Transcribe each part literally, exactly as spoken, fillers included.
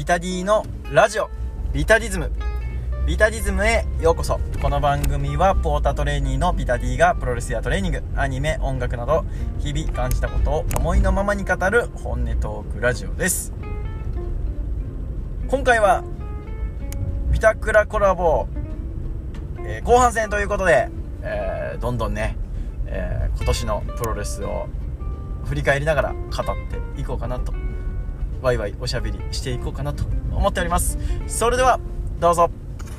タディのラジオビタディズムビタディズムへようこそ。この番組はポータトレーニーのビタディがプロレスやトレーニング、アニメ、音楽など日々感じたことを思いのままに語る本音トークラジオです。今回はビタクラコラボ、えー、後半戦ということで、えー、どんどんね、えー、今年のプロレスを振り返りながら語っていこうかなと、ワイワイおしゃべりしていこうかなと思っております。それではどうぞ。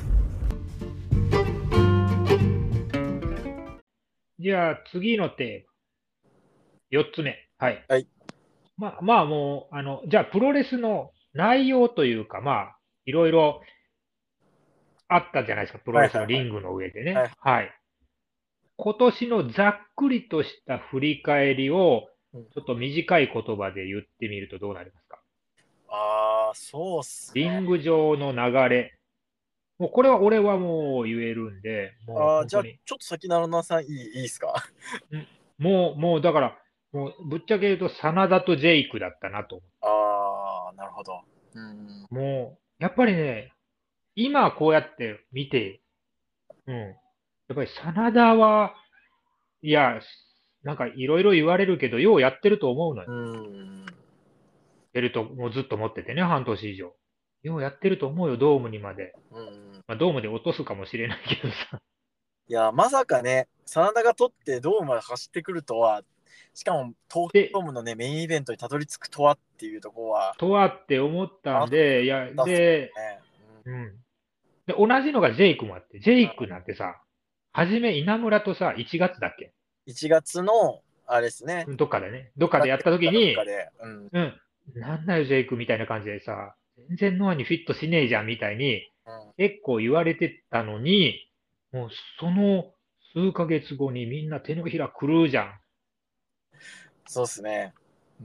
じゃあ次のテーマ、よっつめ。はい。 はい。 まあまあもう、あの、じゃあプロレスの内容というか、まあ、いろいろあったじゃないですか、プロレスのはいはいはい。 リングの上でね。 はい。 はい。今年のざっくりとした振り返りを、 うん、 ちょっと短い言葉で言ってみるとどうなりますか？ ああ、そうっすリね。 ング上の流れ。もうこれは俺はもう言えるんで、もうああ、じゃあ本当に。 ちょっと先なるなさんいいいいっすか？ んもう、もうだから、もうぶっちゃけ言うと、真田とジェイクだったなと。 ああ、なるほど。うん。 もう、やっぱりね、今こうやって見て、うん。やっぱり真田は、いや、なんかいろいろ言われるけど、ようやってると思うのよ。 うん。 ベルトもうずっと持っててね、半年以上。ようやってると思うよ、ドームにまで。 うん。 まあ、ドームで落とすかもしれないけどさ。 いや、まさかね、真田が取ってドームまで走ってくるとは、しかも東京ドーで、 ムのね、メインイベントにたどり着くとはっていうところは、 とはって思ったあっんで、いや、 たっすで、 ね。 うん。で、同じのがジェイクもあって、ジェイクなんてさ、はじめ稲村とさ、いちがつだっけ？ いちがつの、あれですね、 どっかでね、どっかでやった東京かどっ時に、 かで、うん。 うん。なんだよ、ジェイクみたいな感じでさ、全然ノアにフィットしねえじゃんみたいに、 うん、 結構言われてたのに、もうその数ヶ月後にみんな手のひら狂うじゃん。 そうっすね。うん、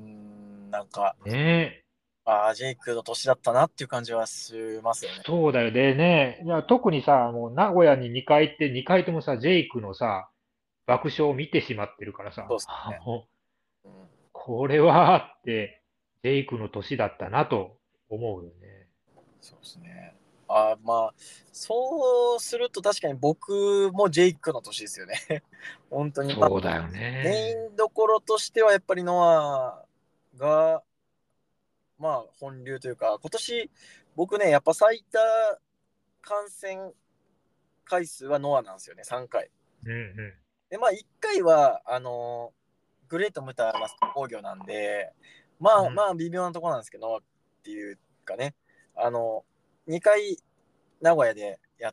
なんか、 ねえ。 ああ、ジェイクの年だったなっていう感じはしますよね。 そうだよ。でね、いや特にさ、もう名古屋ににかい行って、にかいともさ、ジェイクのさ、爆笑を見てしまってるからさ、 そうっすね。 あもう、 うん、 これはって、ジェイクの年だったなと思うよね。 そうですね。あー、まあ、そうすると確かに僕もジェイクの年ですよね。本当に。まあ、 そうだよメイね。 ンどころとしてはやっぱりノアが、まあ、本流というか、今年、僕ね、やっぱ最多観戦回数はノアなんですよね、さんかい。 うんうで、まあ、いっかいは、あのーグレート・ムタラスト工業なんで、まん。うあ、 ん。 まあ、微妙なところなんですけど、っていうかね、あの、にかい名古屋でやって、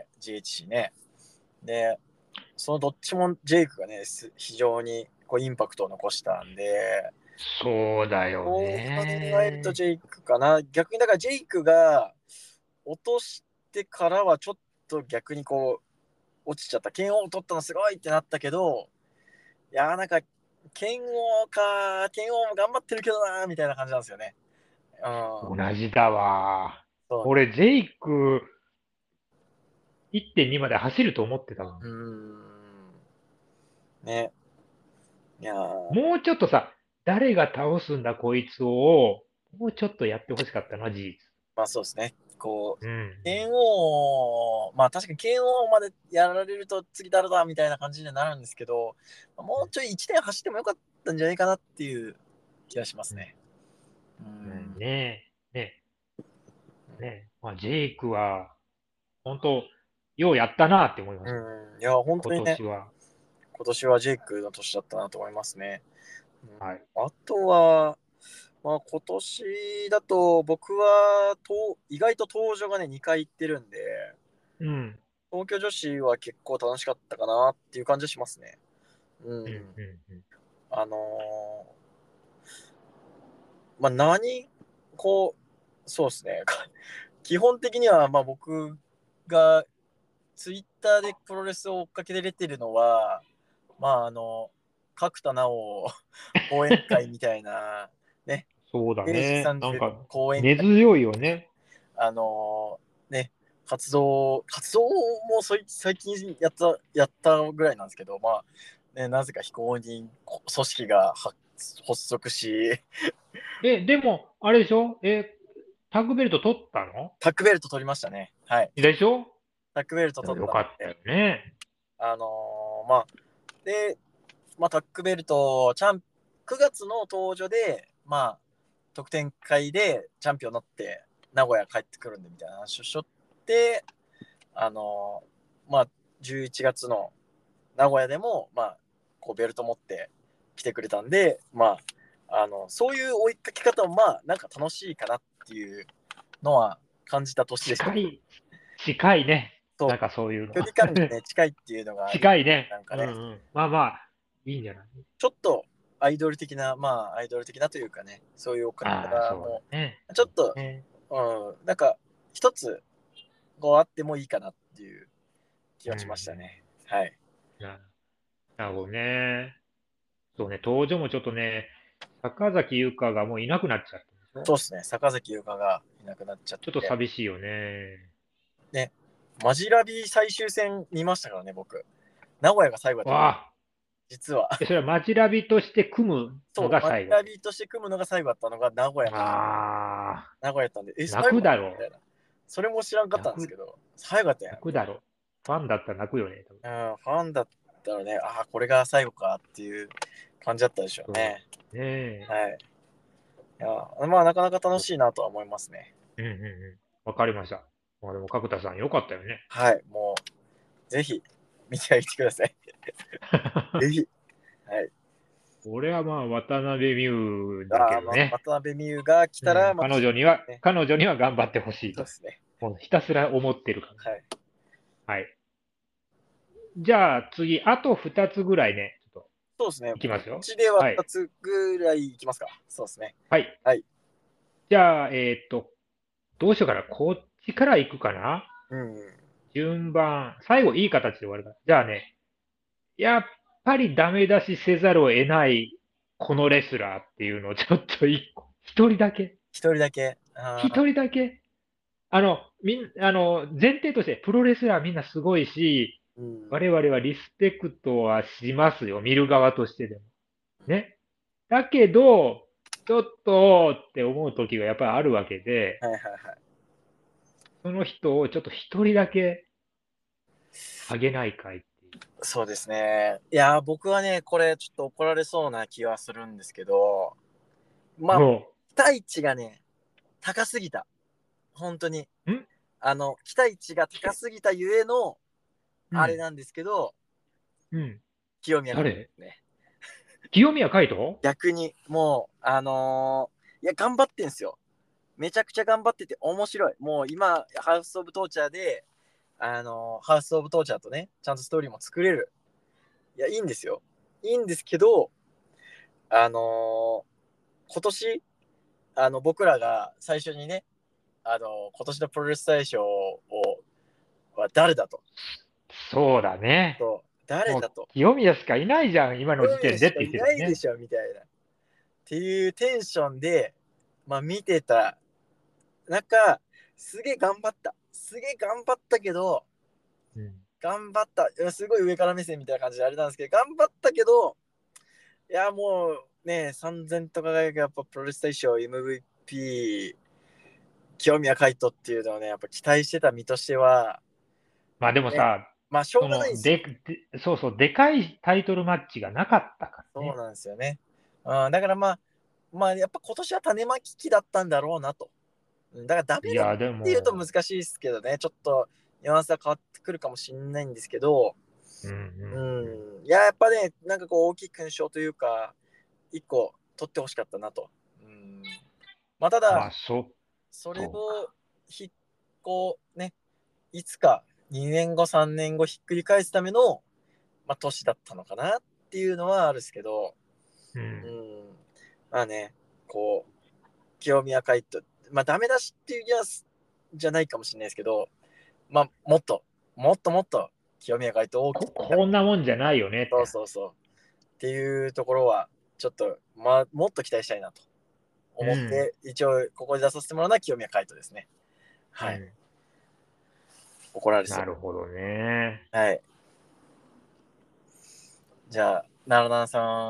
ジーエイチシー ね。で、そのどっちもジェイクがね、非常にこうインパクトを残したんで、 そうだよそう考えるとね。 ジェイクかな。逆にだからジェイクが落としてからはちょっと逆にこう落ちちゃった。剣王を取ったのすごいってなったけど、いやーなんか剣王か、剣王も頑張ってるけどなーみたいな感じなんですよね。うん。 同じだわ。 そうね。 俺、ジェイクいってんにまで走ると思ってたもうーん。 ん。ね。いやー、 もうちょっとさ、誰が倒すんだこいつを、もうちょっとやってほしかったな、事実。 まあそうですね。こう、 うん。 剣王、まあ確かに剣王までやられると次誰だみたいな感じになるんですけど、もうちょいいちねん走ってもよかったんじゃないかなっていう気がしますうん。 ね。ううん、 ん。 ねえ、ねえ、ねえ。まあ、ジェイクは、本当ようやったなって思いますよ。 うん。いや、本今当にね、 年は。 今年はジェイクの年だったなと思いますね。 はい。 うん、あとは、まあ今年だと僕はと意外と登場がね、にかい行ってるんで、 うん。 東京女子は結構楽しかったかなっていう感じがしますね。ううん、 ん。 うん、うん。 あのーまあ、何、こう、そうですね。基本的には、まあ、僕がツイッターでプロレスを追っかけで出てるのは、まあ、あの、角田直講演会みたいな、ね、 そうだ明治ね。なんさんじゅうか、 講演会、 根強いよね。 あのね、活動、活動もそい最近やった、やったぐらいなんですけど、まあ、ね、なぜか非公認組織が発発足し、 え、でも、あれでしょえ、 タッグベルト取ったの？ タッグベルト取りましたね。はい。 でしょ？ タッグベルトでも取ったんで、 よかったよね。 あのーまあ、で、まあ、タッグベルト、チャン、くがつの登場で、まあ、得点会でチャンピオンになって、名古屋帰ってくるんでみたいな話をしょって、あのーまあ、じゅういちがつの名古屋でも、まあ、こうベルト持って来てくれたんで、まあ、あの、そういう追いかけ方も、まあ、なんか楽しいかなっていうのは感じた年でした。 近い、近いね。 そう、 なんかそういうの。 距離感がね、近いっていうのがいい、 近いね。 なんかね、 うんうん。まあまあ、いいんじゃない？ ちょっとアイドル的な、まあ、アイドル的なというかね、そういうお方ああ、そうも、 だね。 ちょっと、 ねうん、なんか、一つ、こうあってもいいかなっていう気うんうん。 はしましたね。はい。 ななるほどね。そうね、登場もちょっとね、坂崎優香がもういなくなっちゃったんでしょ？ そうですね、坂崎優香がいなくなっちゃっちょっとて、 寂しいよね。 ね、マジラビ最終戦見ましたからね、僕。名古屋が最後だった、 わあ、 実は。 え、それはマジラビとして組むのそう、マジが最後。 ラビとして組むのが最後だったのが名古屋の、 ああ、 名古屋やったんで、え、 泣最後くだろみたいな。それも知らんかう。 ったんですけ泣く、 ど、最後だったんや。 泣くだろう。ファンだったら泣くよね、多分。 うん、ファンだったらね、ああ、これが最後かっていう感じだったでしょうそね。 う。ねえ。 はい。いや、まあ、なかなか楽しいなとは思いますね。 うんうんうん。わかりました。まあでも角田さんよかったよね。 はい、もう、ぜひ、見てあげてください。ぜひ。はい。 俺はまあ渡辺美優だけああ、まあ、 どね。 渡辺美優が来うん、 たら、まあ、 彼女には、 ね、 彼女には頑張ってほしいと。 そうですね。 もうひたすら思ってるから。 はい。 はい。じゃあ次、あとふたつぐらいね、ちょっとそうですね。 いきますよ。 うちでははい。 ふたつぐらいいきますか。そうですね。 はい。 はい。 じゃあ、えーっと、どうしようかな。こっちから行くかな。 うん。 順番。最後いい形で終わるから。じゃあね、やっぱりダメ出しせざるを得ないこのレスラーっていうのをちょっと一個、一人だけ、 一人だけ。あ一人だけ、あの、みん、あの、前提としてプロレスラーみんなすごいし、 ー、うん。 我々はリスペクトはしますよ。見る側としてでも。ね。だけど、ちょっとって思う時がやっぱりあるわけで、 はいはいはい。 その人をちょっと一人だけあげないかいっていう。 そうですね。いやー、僕はね、これちょっと怒られそうな気はするんですけど、まあ、 も期待値がね、高すぎた。本当に。 う、んあの、期待値が高すぎたゆえの、 うん、 あれなんですけど、 うん。 清宮君誰？ ね。 清宮海斗？ 逆に、もう、あのーいや、頑張ってんすよ。めちゃくちゃ頑張ってて面白い。もう今、ハウス・オブ・トーチャーで、あのーハウス・オブ・トーチャーとね、ちゃんとストーリーも作れる。いや、いいんですよ。いいんですけど、あのー今年、あの、僕らが最初にね、あのー今年のプロレス大賞を、は誰だと。 そうだね。 と、誰もうだと。 清宮しかいないじゃん、今の時清宮点でって言っしかいなてたよね。 いでしょ、みたいな。っていうテンションで、まあ見てた。なんか、すげえ頑張った。すげえ頑張ったけど、 うん。 頑張った。いやすごい上から目線みたいな感じであれなんですけど、頑張ったけど、いや、もうね、さんぜんと輝くやっぱプロレス大賞 エムブイピー、清宮海斗っていうのをね、やっぱ期待してた身としては、 まあでもね、 さ、 まあしょうその、 がないですよ。 で、で、そうそう、でかいタイトルマッチがなかったからね。 そうなんですよね。うん、だからまあ、まあやっぱ今年は種まき期だったんだろうなと。うんだからダメだっいや、でていうとも、 難しいですけどね、ちょっとニュアンスは変わってくるかもしれないんですけど、 うんうんううん。 ん、いや、やっぱね、なんかこう大きい勲章というか、一個取ってほしかったなと。うん、まあ、ただ、 まあ、そ、 それそうか。 をひ、こうね、いつかにねんご、さんねんごひっくり返すための、まあ、年だったのかなっていうのはあるんですけど、 うん。 うん、まあね、こう、清宮海斗、まあ、ダメ出しっていうやつじゃないかもしれないですけど、まあ、もっと、もっともっと清宮海斗を大きこ、 く見た。 こんなもんじゃないよねってそう話。 そうそう。っていうところは、ちょっと、まあ、もっと期待したいなとうん。 思って、一応、ここで出させてもらうのは清宮海斗ですね。はい。 うん。 怒られそう。 なるほどね。 はい。じゃあ、奈良南さん、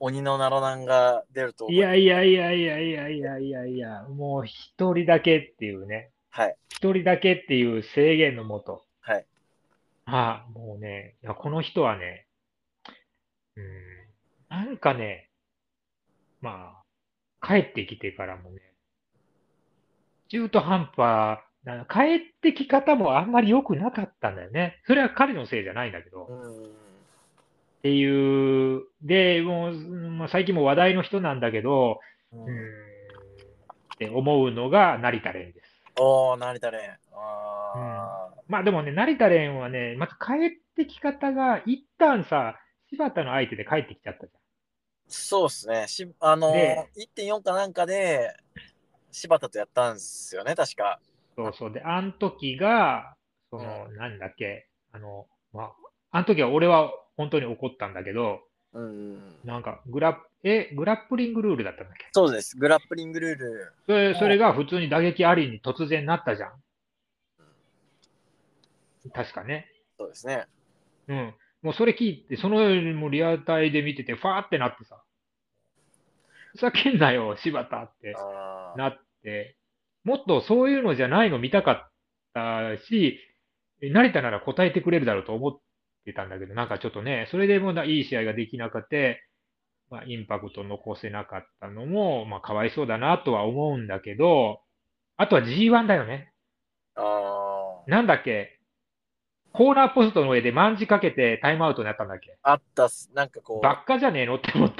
鬼のナロナンが出ると思います。 いやいやいやいやいやいやいやいや、もう一人だけっていうね、 はい。 一人だけっていう制限のもと、 はい。 ああ、もうね、いや、この人はね、うーん、なんかね、まあ、帰ってきてからもね、中途半端な、帰ってき方もあんまり良くなかったんだよね。それは彼のせいじゃないんだけど。 うん。 っていう、で、もう、まあ、最近も話題の人なんだけど、うーん、 うん。 って思うのが成田蓮です。 おー、成田蓮。 うん。 あまあでもね、成田蓮はね、また帰ってき方が、一旦さ、柴田の相手で帰ってきちゃったじー、そうっすね。し、あゃん。 ので、 ー、いってんよんかなんかで、柴田とやったんすよね、確か。 そうそう。で、あん時が、そうん。 の、なんだっけ、あの、まあ、あん時は俺は本当に怒ったんだけど、 うん。 なんか、グラッ、え、グラップリングルールだったんだっけ？ そうです。グラップリングルールそれ、それを、 が普通に打撃ありに突然なったじゃん。確かね。 そうですね。 うん。もうそれ聞いて、そのもうリアタイで見てて、ファーってなってさ、ふざけんなよ、柴田ってあなって、もっとそういうのじゃないの見たかったし、成田なら答えてくれるだろうと思ってたんだけど、なんかちょっとね、それでもないい試合ができなくて、まあ、インパクト残せなかったのも、まあ、かわいそうだなとは思うんだけど、あとは ジーワン だよね。 あ、あなんだっけ、コーナーポストの上で万字かけてタイムアウトになったんだっけ？ あ、あったっす。なんかこばっかじゃねえのって思って、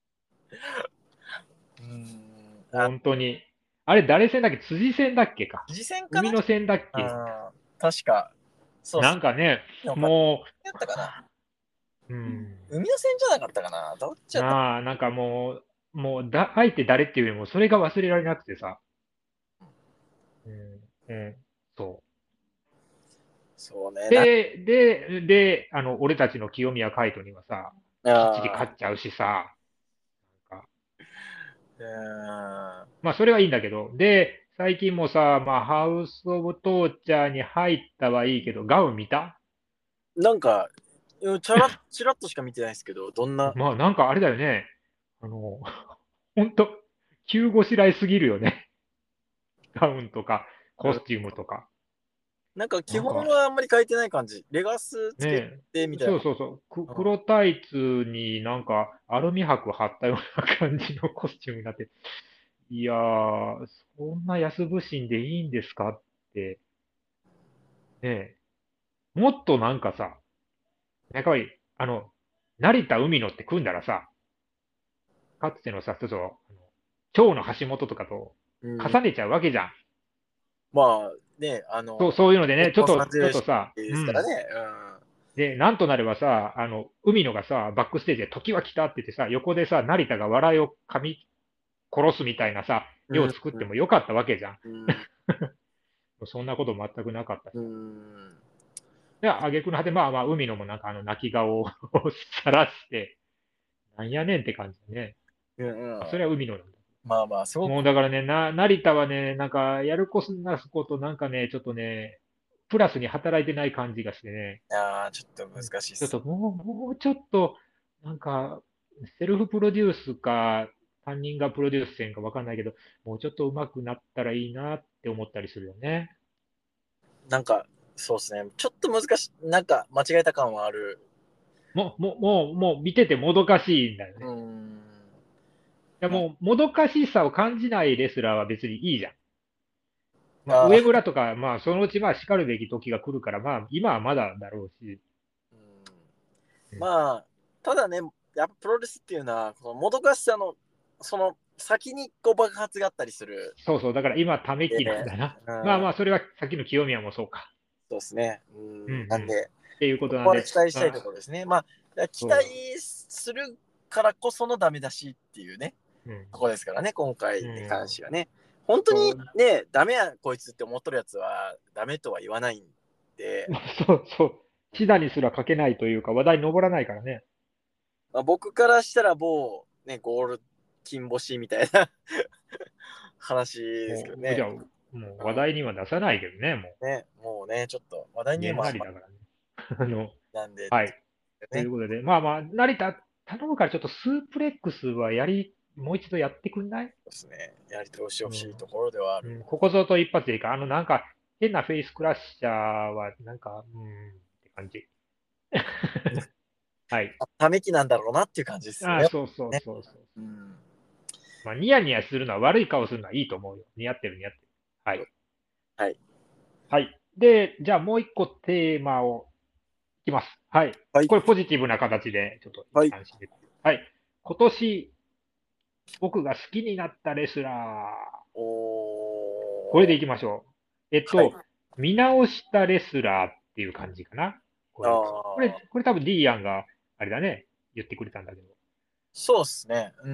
う、うーん、あ、 本当に。あれ誰戦だっけ？辻戦だっけか。 次戦かな。 海の戦だっけ？ あー、確か、そうっす。 なんかね、 のか、 もやったかな。 う、うん、 海の戦じゃなかったかな。どっちやった？ なあ、なんかもう、もうだ、相手誰っていうよりも、それが忘れられなくてさ、うん、うん、そう。 そうね。な、 で、で、で、あの、俺たちの清宮海斗にはさ、きっちりあ勝っちゃうしさ、なんか、 ー、うまあ、それはいいんだけど、で、最近もさ、まあ、ハウス・オブ・トーチャーに入ったはいいけど、ガウン見た？ ーん。なんか、うんちゃら、ちらっとしか見てないですけど、どんな、 まあ、なんかあれだよね。あの、ほんと、急ごしらえすぎるよね。ガウンとか、 うん、 コスチュームとか。 なんか基なんか、 本はあんまり変えてない感じ。レガスつけねえ、 てみたいな。 そうそうそう、く、 うん、 黒タイツになんかアルミ箔貼ったような感じのコスチュームになって、いやー、そんな安物心でいいんですかって、ねえ、もっとなんかさ、やっぱり、あの、成田海野って組んだらさ、かつてのさ、ちょっと、あの蝶の橋本とかとうん、 重ねちゃうわけじゃん。 まあね、あそう、 の、 そういうのでね、ちょっロと、 サンゼルスちょっとさ、 でうん。 すからね。 で、なんとなればさ、あの、海野がさ、バックステージで時は来たって言ってさ、横でさ、成田が笑いを噛み殺すみたいなさ、絵うん、 を作ってもよかったわけじゃん。 うん、 そんなこと全くなかったしうさ。 ん、 で、挙句の果て、まあまあ、海野もなんかあの、泣き顔をさらして、なんやねんって感じでね。 うん、うん。 あそれは海野なんだ。 まあまあ、すごく、 もうだからね、な、成田はね、なんか、やるこなすことなんかね、ちょっとね、プラスに働いてない感じがしてね、 ああ、ちょっとうん難しいっす。 ちょっともう、もうちょっと、なんか、セルフプロデュースか、担任がプロデュースせんかわかんないけど、もうちょっと上手くなったらいいなって思ったりするよね。 なんか、そうですね。ちょっと難しい、なんか間違えた感はある。 もう、もう、もう、もう見ててもどかしいんだようね。 ん。 いやまもう、もどかしさを感じないレスラーは別にいいじゃん。まあ、 あ、あ上ー、 村とか、まあ、そのうちまあ、叱るべき時が来るから、まあ、今はまだだろうし。 うん、 うん、 まあ、ただね、やっぱプロレスっていうのは、このもどかしさの、その先にこう爆発があったりする。 そうそう、だから今、ためで、 息なんだな。 うん、 まあまあ、それはさっきの清宮もそうか。 そうですね。ううんうん、なんん。 で、 っていうこここはとなんで、 期待したいとまあ、 ころですね。まあ、期待そするからこそのダメ出しっていうね、 う。うん。 とこですからね、今回うに関しん。 てはね。本当にそう。 ね、ダメやこいつって思っとるやつは、ダメとは言わないんで、 まあ、そうそう。 うん、 シダにすら書けないというか、話題に上らないからね。 まあ、僕からしたら某、ね、ゴール金星みたいな話ですけもう、じゃどね。 あ、もう話うん、 題には出さないけどね、もね、もうね、ちょっと話題う。げんにもあんまなりだからね。あの、 なんで、 はい。といね。 うことで、まあまあ、成田、 頼むからちょっとスープレックスはやり、もう一度やってくんない？ そうですね。やり通してほしいうん。 ところではある。 うん、ここぞと一発でいいか。あの、なんか、変なフェイスクラッシャーは、なんか、うーん、って感じ。はい。 ため息なんだろうなっていう感じですよああ、 ね。 そうそうね。 そうそう。 うん。 まあ、ニヤニヤするのは悪い顔するのはいいと思うよ。似合ってる似合ってる。はい。 はい。 はい。で、じゃあもう一個テーマをいきます。はい。 はい。 これポジティブな形で、ちょっと一はい。 旦締めて。はい。今年、僕が好きになったレスラー。これでおー。 いきましょう。えっはい。 と、見直したレスラーっていう感じかな。こあれ。これ、 ー。 これ多分 D アンが、あれだね、言ってくれたんだけど。 そうですね。うん。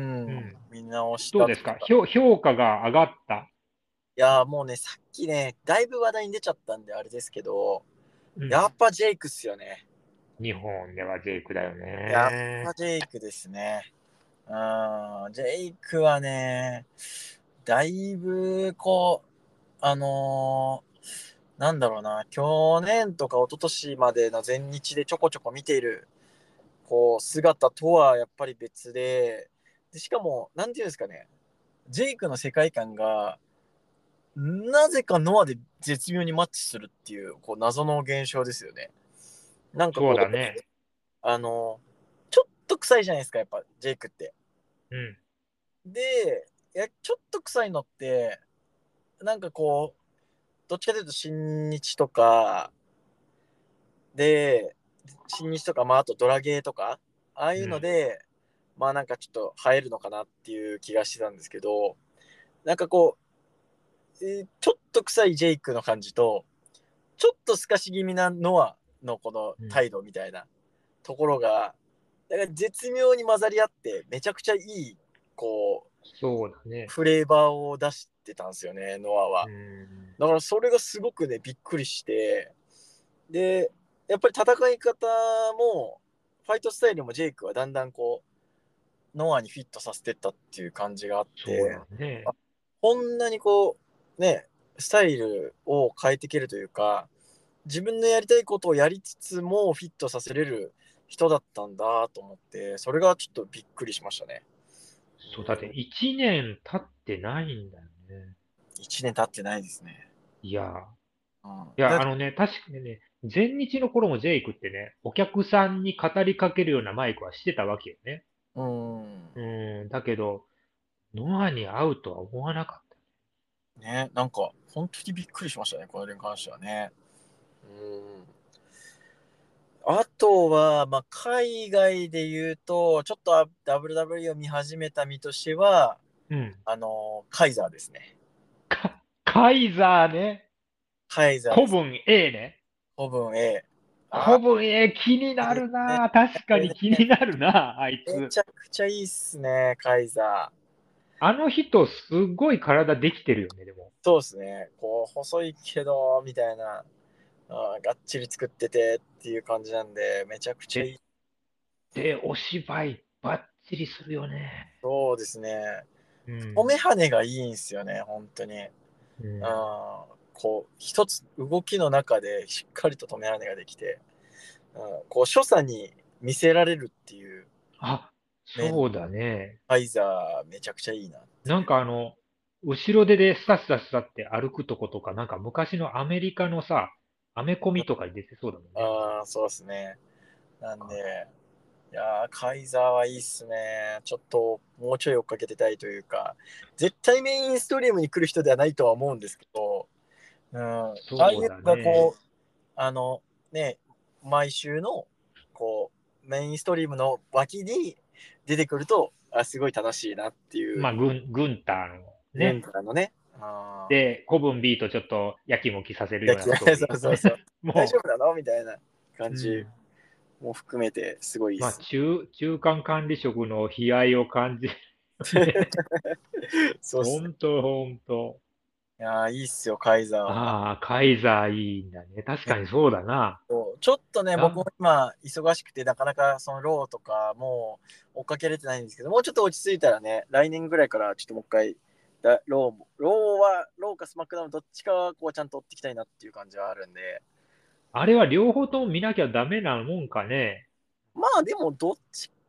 うん。 見直しどうですか？ たというか。 評評価が上がった。 いやーもうね、さっきね、だいぶ話題に出ちゃったんであれですけど、 うん。 やっぱジェイクっすよね。 日本ではジェイクだよやっぱね。 ジェイクですね。うん。ジェイクはね、だいぶこう、あのーなんだろうな、去年とか一昨年までの前日でちょこちょこ見ている、こう、姿とはやっぱり別で、でしかも、なんていうんですかね、ジェイクの世界観が、なぜかノアで絶妙にマッチするっていう、こう、謎の現象ですよね。なんかこう、 そうだね。 あのちょっと臭いじゃないですか、やっぱ、ジェイクって。 うん。 で、いや、ちょっと臭いのって、なんかこう、どっちかというと新日とか、で、新日とか、まあ、あとドラゲーとか、ああいうのうん。 で、まあなんかちょっと映えるのかなっていう気がしてたんですけど、なんかこう、えーちょっと臭いジェイクの感じと、ちょっと透かし気味なノアのこのうん。 態度みたいなところが、だから絶妙に混ざり合って、めちゃくちゃいい、こう、 そうだね。 フレーバーを出してたんですよね、ノアうは。 ん。 だからそれがすごくね、びっくりして、で、やっぱり戦い方も、ファイトスタイルもジェイクはだんだんこう、ノアにフィットさせてったっていう感じがあっそうて、 だね。 あこんなにこう、ね、スタイルを変えていけるというか、自分のやりたいことをやりつつもフィットさせれる人だったんだと思って、それがちょっとびっくりしましたね。 そう、だっていちねん経ってないんだよね。 いちねん経ってないですね。 いや、 うん、 いや、 だあのね、確かにね、前日の頃もジェイクってね、お客さんに語りかけるようなマイクはしてたわけよね。 うん、 うん、だけど、ノアに会うとは思わなかっね、なんか本当にびっくりしましたね、これに関してはね。うんあとは、まあ、海外で言うと、ちょっと ダブリューダブリューイー を見始めた身としては、 た。うん。 あの、カイザーですね。 か、カイザーね。 カイザーです。 古文 A ね。 古文 A。あ古文 A 気になるれな。確かに気ね、 になるな、あいつ。 めちゃくちゃいいっすね、カイザー。 あの人、すごい体できてるよね、でも。 そうですね。こう、細いけど、みたいな、あーがっちり作っててっていう感じなんで、めちゃくちゃいで、 い。 で、お芝居、バッチリするよね。 そうですね。 うん。 止め跳ねがいいんすよね、本当に。 うん。 あーこう、一つ動きの中でしっかりと止め跳ねができて、うん、こう、所作に見せられるっていうあ、 面、 そうだね。 カイザーめちゃくちゃいいなってなんいう。 かあの、後ろ手でスタスタスタって歩くとことか、なんか昔のアメリカのさ、アメコミとかに出てそうだもんね。 ああ、そうですね。なんかで、いやー、カイザーはいいっすね。ちょっと、もうちょい追っかけてたいというか、絶対メインストリームに来る人ではないとは思うんですけど、うん、ああいそうだうのがね。 こう、あの、ね、毎週の、こう、メインストリームの脇に出てくると、あ、すごい楽しいなっていう、 まあ、グン、グンターの軍ね。 からのね、あーで、古文 B とちょっとやきもきさせるような焼き、 ストーリそうそうそう、 ー。も大丈夫なのみたいな感う、うじん。 も含めて、すごいいいっまあ、 す。 中、中間管理職の悲哀を感じるね。 そうっすね。 ほんと、ほんと。 いやー、いいっすよ、カイザーは。 ああ、カイザーいいんだね。確かにそうだな。 そうちょっとね、僕もあ、 今、忙しくて、なかなかそのローとかもう追っかけれてないんですけど、もうちょっと落ち着いたらね、来年ぐらいからちょっともう一回、だローも、ローは、ローかスマックダウンどっちかはこうちゃんと追っていきたいなっていう感じはあるんで、 あれは両方とも見なきゃダメなもんかね。 まあでも、どっち、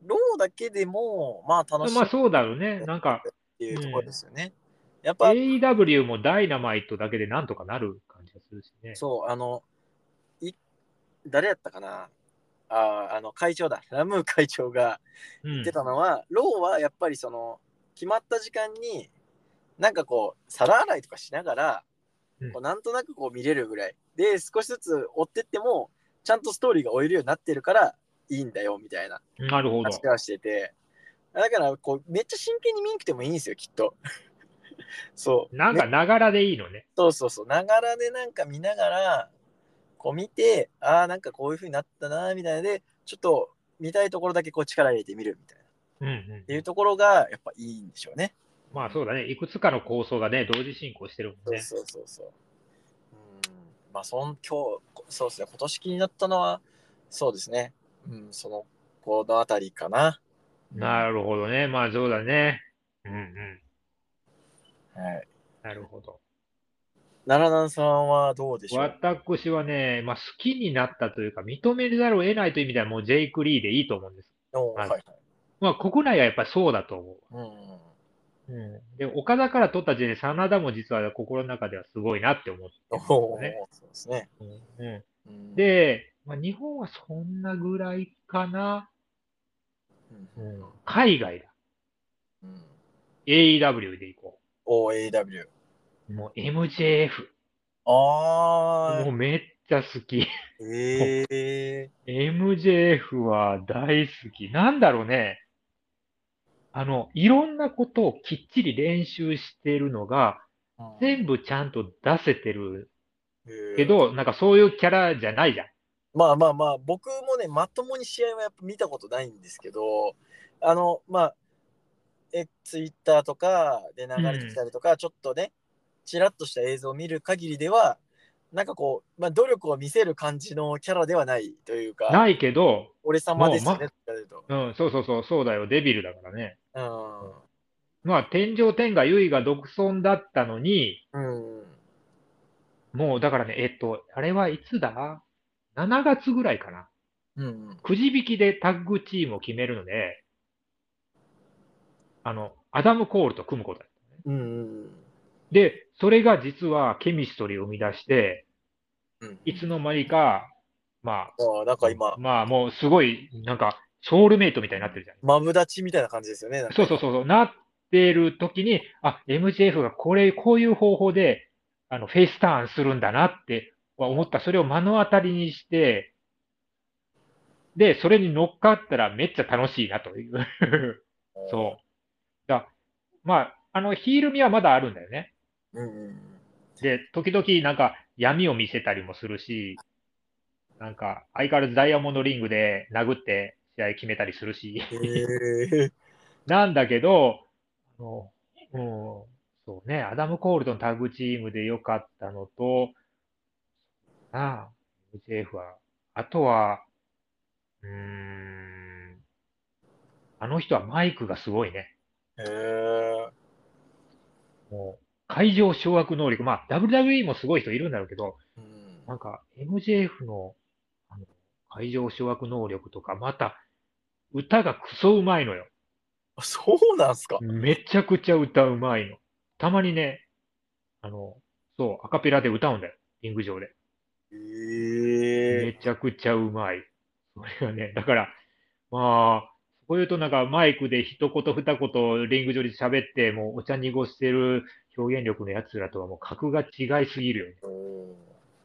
ローだけでも、まあ楽しいっまあそうだろうね。なんか、 ていうところでうん。 すよね。やっぱ、 エーイーダブリュー もダイナマイトだけでなんとかなる感じがするしね。 そう、あの、い、誰やったかなあー、あの、会長だ。ラムー会長が言ってうん。 たのは、ローはやっぱりその、決まった時間に、なんかこう、皿洗いとかしながら、 うんこうなんとなくこう見れるぐらい。で、少しずつ追ってっても、ちゃんとストーリーが追えるようになってるからいいんだよ、みたいななるほど。 話はしてて。だから、こう、めっちゃ真剣に見なくてもいいんですよ、きっと。そう。めなんか、ながらでいいのね。 そうそうそう。ながらでなんか見ながら、こう見て、ああ、なんかこういう風になったな、みたいなで、ちょっと見たいところだけこう力入れてみるみたいな。っうんうんうん。 ていうところが、やっぱいいんでしょうね。うん、 まあそうだね。いくつかの構想がね、同時進行してるもんね。 そうそうそうそう。うん。まあ、そん、今日、そうですね、今年気になったのは、そうですね。うん、その、このあたりかな。うん。 なるほどね。まあそうだね。うんうん。 はい。 なるほど。 奈良南さんはどうでしょ私はね、まあ好きになったというか、認めざるを得ないという意味ではもうジェイク・リーでいいと思うんです。 う？おー、 まず。 はいはい。 まあ国内はやっぱりそうだと思うん。 う。うん。で、岡田から取った時点で真田も実は心の中ではすごいなって思っておるんですよね。 お、そうですね。 うん。うんうん。 で、まあ日本はそんなぐらいかな。 うん。 うん。海外だ。 うん。 エーイーダブリュー でいこオーエーダブリュー。 う。もう エムジェーエフ。 ああ、 もうめっちゃ好き。もええう エムジェーエフ は大好き。なんだろうね。あの、いろんなことをきっちり練習してるのが、 ー。うん。 全部ちゃんと出せてるえー、 けど、なんかそういうキャラじゃないじゃん。 まあまあまあ、僕もね、まともに試合はやっぱ見たことないんですけど、あの、まあ、え、ツイッターとかで流れてきうん。 たりとか、ちょっとね、ちらっとした映像を見る限りでは、なんかこう、まあ、努力を見せる感じのキャラではないというか、 ないけど、 俺様もう、 ですよね、 ま、 とか言うと。 うん、そうそうそう、そうだよ。デビルだからね。 うん。 まあ、天上天下唯我独尊だったのに、 うん。 もうだからね、えっと、あれはいつだ ?しち 月ぐらいかな。 うん。 くじ引きでタッグチームを決めるので、あの、アダム・コールと組むことだったね。 うん。 で、それが実はケミストリーを生み出して、 うん。 いつの間にか、まああ、なんあ、うんか今、 まあもうすごい、なんか、ソウルメイトみたいになってるじゃん。 マブダチみたいな感じですよね、なんか今。 そうそうそうそう、なってる時に、あ、エムジェーエフ がこれ、こういう方法で、あの、フェイスターンするんだなっては思った。それを目の当たりにして、で、それに乗っかったらめっちゃ楽しいなという。そう。だまあ、あの、ヒール味はまだあるんだよね。 うん。 で、時々なんか闇を見せたりもするし、なんか相変わらずダイヤモンドリングで殴って試合決めたりするし、 へえ。 なんだけど、あの、うん、そうね、アダム・コールドのタッグチームで良かったのと、なあ、エムジェーエフ は、あとは、うーん、あの人はマイクがすごいね。 へえ。 もう、会場掌握能力、まあ、ダブリューダブリューイー もすごい人いるんだろうけど、 うん。 なんか、エムジェーエフ の、あの、会場掌握能力とか、また、歌がクソうまいのよ。 あ、そうなんすか。 めちゃくちゃ歌うまいの。たまにね、あの、そう、アカペラで歌うんだよ。リング上で。 へえ。 めちゃくちゃうまい。それがね、だから、まあ、こういうとなんかマイクで一言二言リング上で喋って、もうお茶濁してる表現力のやつらとはもう格が違いすぎるよね。 うん。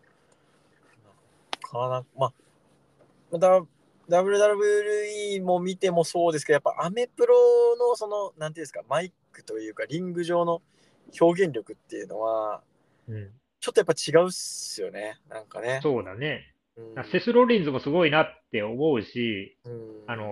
かな、まあ、だ ダブリューダブリューイー も見てもそうですけど、やっぱアメプロのその、なんていうんですか、マイクというか、リング上の表現力っていうのは、 うん。 ちょっとやっぱ違うっすよね。なんかね。 そうだね。 うん。 セス・ローリンズもすごいなって思うし、 うん。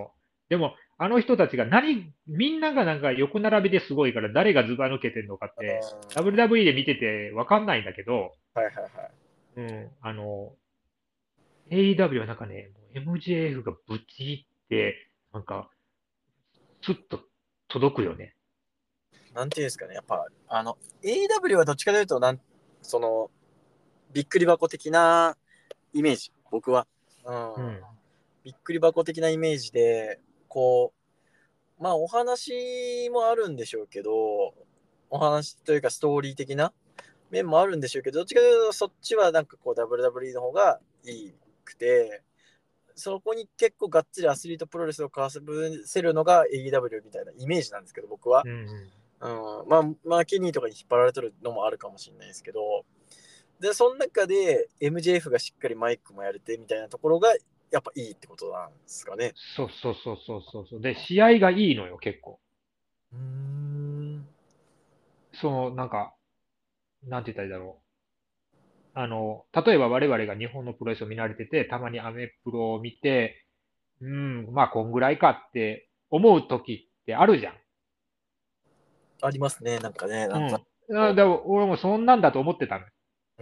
あの、でも、あの人たちが何、みんながなんか横並びですごいから誰がずば抜けてるのかっあて、 ー、 ダブリューダブリューイー で見ててわかんないんだけど、 はいはいはい。 うん、あの、エーイーダブリュー はなんかね、エムジェーエフ がぶちって、なんか、スッと届くよね。 なんていうんですかね。やっぱ、あの、エーダブリュー はどっちかというと、なん、その、びっくり箱的なイメージ、僕は。うん。 うん。 びっくり箱的なイメージで、こう、 まあお話もあるんでしょうけど、お話というかストーリー的な面もあるんでしょうけど、どっちかというとそっちはなんかこう ダブリューダブリューイー の方がいいくて、そこに結構がっつりアスリートプロレスをかぶせるのが エーイーダブリュー みたいなイメージなんですけど、僕は。 うんうん。 うん、まあ、まあ、ケニーとかに引っ張られてるのもあるかもしれないですけど、で、その中で エムジェーエフ がしっかりマイクもやれてみたいなところが、やっぱいいってことなんですかね。 そうそうそうそうそうそう。で、試合がいいのよ、結構。 うーん。 その、なんか、なんて言ったらいいだろう。あの、例えば我々が日本のプロレスを見慣れてて、たまにアメプロを見て、うん、まあ、こんぐらいかって思う時ってあるじゃん。 ありますね、なんかね、なんかうん。だから俺もそんなんだと思ってたの。 うん。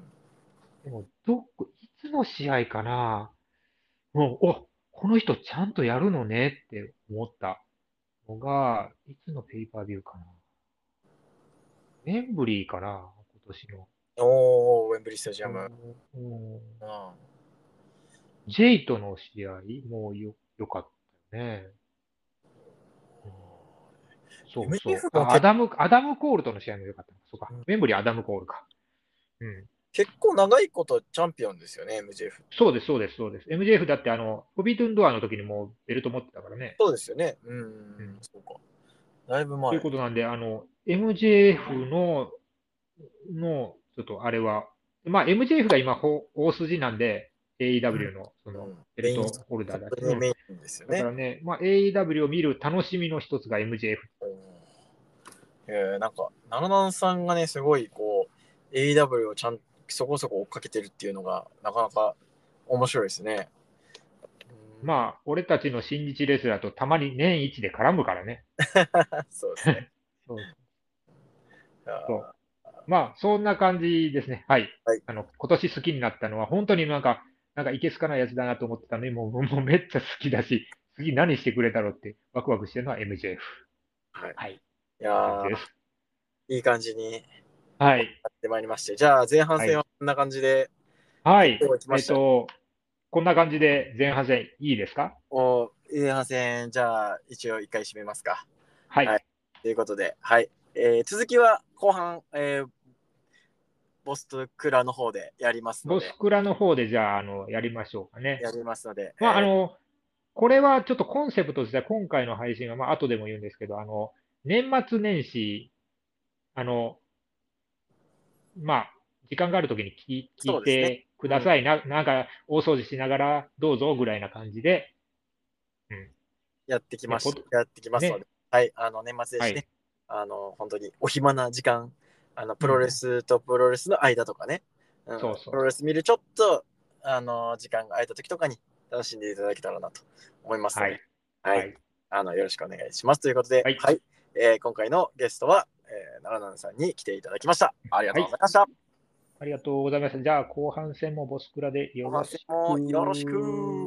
でも、どこ、いつの試合かな。もう、お、この人ちゃんとやるのねって思ったのが、いつのペーパービューかな。ウェンブリーかな、今年の。 おー、ウェンブリースタジアム。 うん、 うん。 ジェイとの試合もよ、良かったよね。うん、そうそう。 エムジェーエフ もあ、ア結ダム、アダム・コールとの試合も良かった。そうか。ウェンブリー、アダム・コールか。うん。 結構長いことチャンピオンですよね、エムジェーエフ。 そうです、そうです、そうです。エムジェーエフ だってあの、フォビトゥンドアの時にもうベルト持ってたからね。 そうですよね。うん、 うん。 そうか。だいぶという前。 ことなんで、あの、エムジェーエフ の、の、ちょっとあれは、まあ エムジェーエフ が今ほ大筋なんで、エーイーダブリュー のそのうん。 ベルメイン、 トホルダーだし、うん。 本当にメインですよね。 だからね、まあ エーイーダブリュー を見る楽しみの一つが エムジェーエフ。 えー、なんか、ナナナンさんがね、すごい、こう、エーイーダブリュー をちゃんそこそこ追っかけてるっていうのが、なかなか面白いですね。 まあ、俺たちの新日レスラーとたまに年一で絡むからね。 そうですね。 そうそあう。まあ、そんな感じですね。はい。 はい。 あの、今年好きになったのは、本当になんか、なんかいけすかないやつだなと思ってたのに、もう、もうめっちゃ好きだし、次何してくれたろうってワクワクしてるのは エムジェーエフ。 はい。 はい。 いやー、 感じです。 いい感じにはい。 やってまいりまして。じゃあ、前半はい。 戦はこんな感じで、 はい。 今日来まえっした。 と、こんな感じで前半戦いいですか？ お前半戦、じゃあ、一応一回締めますか。 はい。 はい。ということで、はい。えー、続きは後半、えー、ボストクラの方でやりますので、 ボスクラの方でじゃあ、あの、やりましょうかね。 やりますので、 まあ、あえの、これはちょっとコンセプトとしては今回の配信は、まあ、後でも言うんですけど、あの、年末年始、あの、まあ、時間があるときに聞ー、 聞いそうですね。 てくうん。 ださいな。なんか、大掃除しながらどうぞぐらいな感じで、うん。 やってきね、 まし、 ポトやってきますので、 ね。 はい、あの、年末ではい。 すね、あの、本当にお暇な時間、あの、プロレうん。 スとプロレスの間とかね、うん、 そうそうそプロレス見るちょっと、あの、時間が空いた時とかに楽しんでいただけたらなと思いまう。はい。 すので、はい、 はい。 あの、よろしくお願いします。ということで、 はい。 はい、えー今回のゲストは、えー、奈良南さんに来ていただきました。ありがとうございはい。 ました。 ありがとうございます。じゃあ、後半戦もボスクラでよ後半ろしく。 戦もよろしく。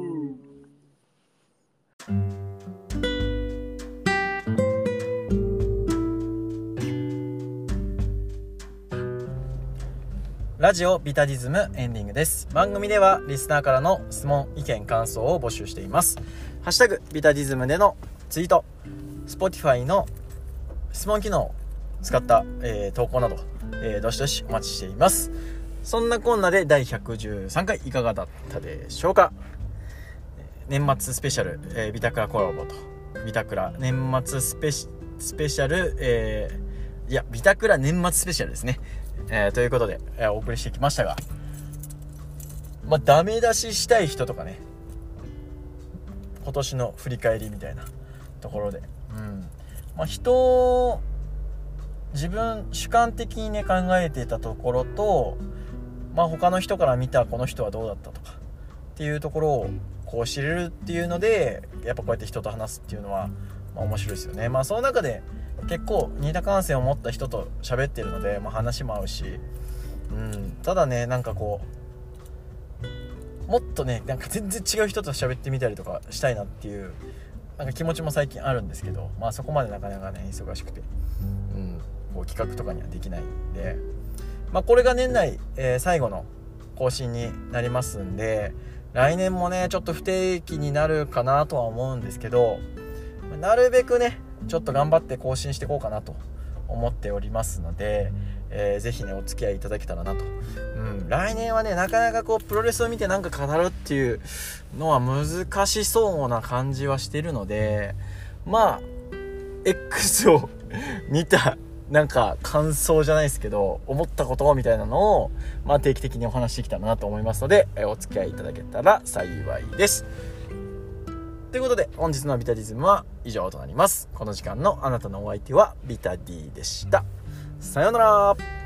ラジオビタディズムエンディングです。番組ではリスナーからの質問、意見、感想を募集しています。ハッシュタグビタディズムでのツイート、Spotify の質問機能を使った、えー投稿など、えーどしどしお待ちしています。そんなこんなでだいひゃくじゅうさんかいいかがだったでしょうか。年末スペシャル、えービタクラコラボとビタクラ年末スペシスペシャル、えーいやビタクラ年末スペシャルですね、えーということで、えーお送りしてきましたが、まあダメ出ししたい人とかね、今年の振り返りみたいなところで、うんまあ、人自分主観的にね考えていたところと、まあ、他の人から見たこの人はどうだったとかっていうところをこう知れるっていうので、やっぱこうやって人と話すっていうのは、まあ、面白いですよね。まあその中で結構似た感性を持った人と喋ってるので、まあ、話も合うし、うん、ただねなんかこうもっとねなんか全然違う人と喋ってみたりとかしたいなっていうなんか気持ちも最近あるんですけど、まあそこまでなかなかね忙しくて、うん、こう企画とかにはできないんで、まあこれが年内、えー最後の更新になりますんで、来年もねちょっと不定期になるかなとは思うんですけど、 なるべくねちょっと頑張って更新していこうかなと思っておりますので、えー、ぜひねお付き合いいただけたらなと、うん、来年はねなかなかこうプロレスを見てなんか語るっていうのは難しそうな感じはしてるので、まあ X を見たなんか感想じゃないですけど思ったことみたいなのを、まあ、定期的にお話してきたらなと思いますので、えー、お付き合いいただけたら幸いです。ということで本日のビタディズムは以上となります。この時間のあなたのお相手はビタディでした。さようなら。